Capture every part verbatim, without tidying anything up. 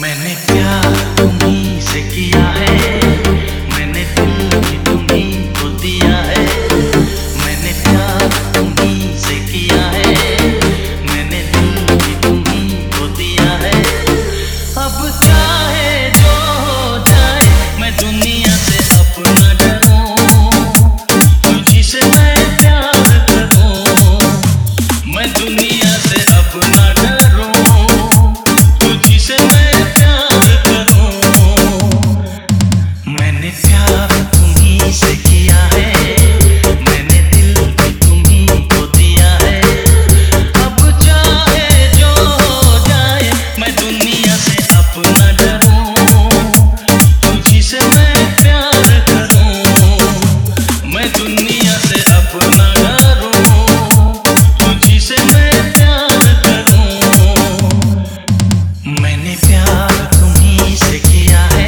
मैंने प्यार तुम्हीं से किया है, मैंने दिल भी तुम्हीं को दिया है। मैंने प्यार तुम्हीं से किया है, मैंने दिल भी तुम्हीं को दिया है। अब चाहे जो हो जाए मैं दुनिया से अपना डरूं, तुझी से मैं प्यार करूं। मैं दुनिया से अपना डरूं, तुझी से मैं मैंने प्यार तुम्हीं से किया है, मैंने दिल भी तुम्हीं को दिया है। अब चाहे जो हो जाए मैं दुनिया से अपना डरूं, तुझी से मैं प्यार करूं। मैं दुनिया से अपना डरूं, तुझी से मैं प्यार करूं। मैंने प्यार तुम्हीं से किया है,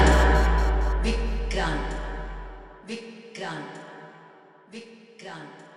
Vikrant, Vikrant.